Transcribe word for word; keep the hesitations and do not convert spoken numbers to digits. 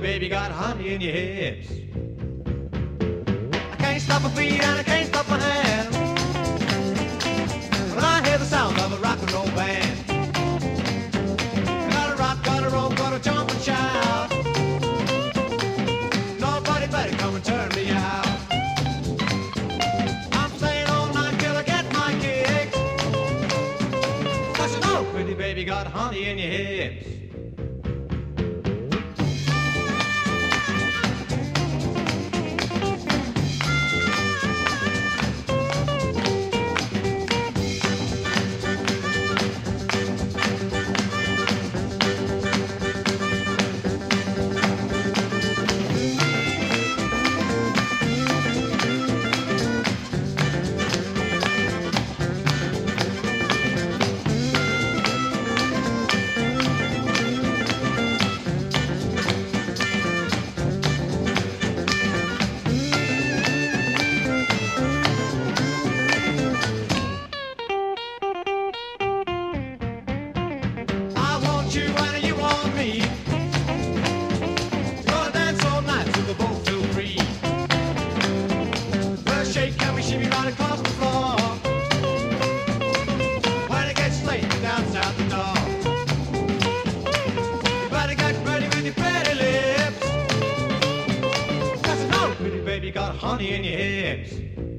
baby, got honey in your hips. I can't stop my feet and I can't stop my hands when I hear the sound of a rock and roll band. Gotta rock, gotta roll, gotta jump and shout. Nobody better come and turn me out. I'm staying all night till I get my kicks. I said, oh, pretty baby, got honey in your hips. You and you want me. Gonna dance all night till we're both feel free. First shake and we shimmy right across the floor. When it gets late, you dance out the door. You better get ready with your pretty lips. That's no pretty baby, got honey in your hips.